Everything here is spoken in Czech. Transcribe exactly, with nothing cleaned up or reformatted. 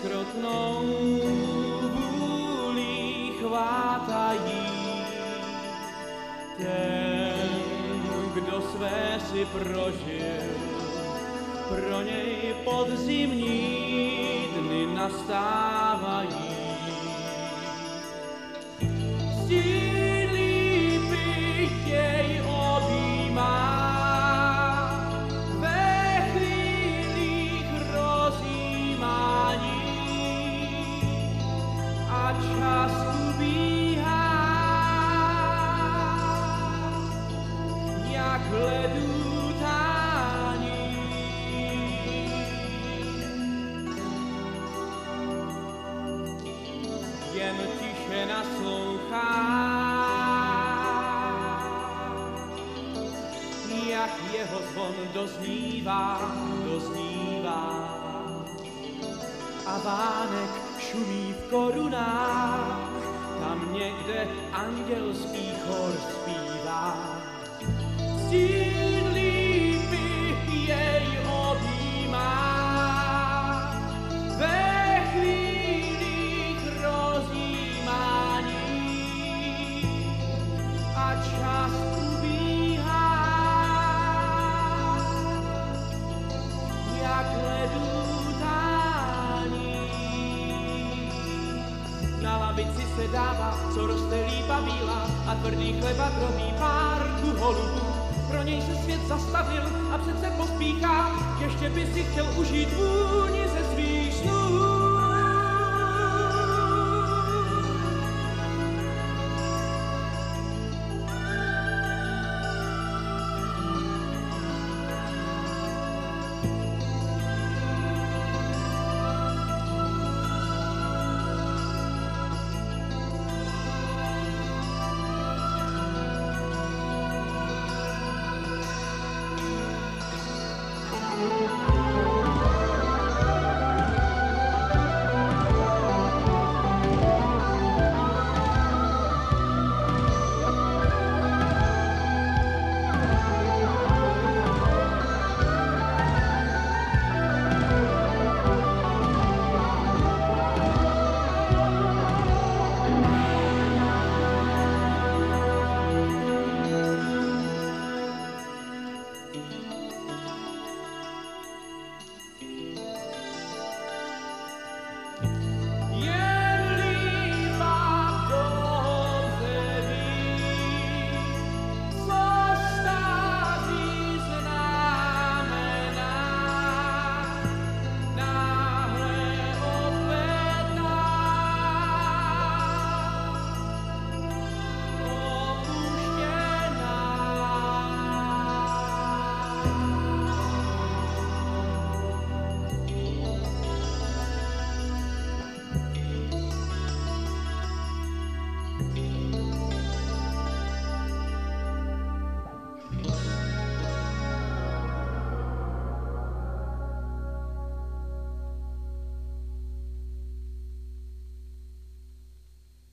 krotnou vůlí chvátají. Ten, kdo své si prožil, pro něj podzimní dny nastávají. Stín lípy jej objímá, ve chvílích rozjímání a čas ubíhá, jak ledu tání. Jen tiše naslouchá, jak jeho zvon doznívá, doznívá. A vánek šumí v korunách, tam někde andělský chor zpívá. Stín lípy jej objímá, ve chvílích rozjímání a čas ubíhá, jak ledu tání. Na lavici se dává, co roste lípa bílá a tvrdý chleba drobí párku holubů. Pro něj se svět zastavil a přece pospíchá, ještě by si chtěl užít vůni ze svých snů.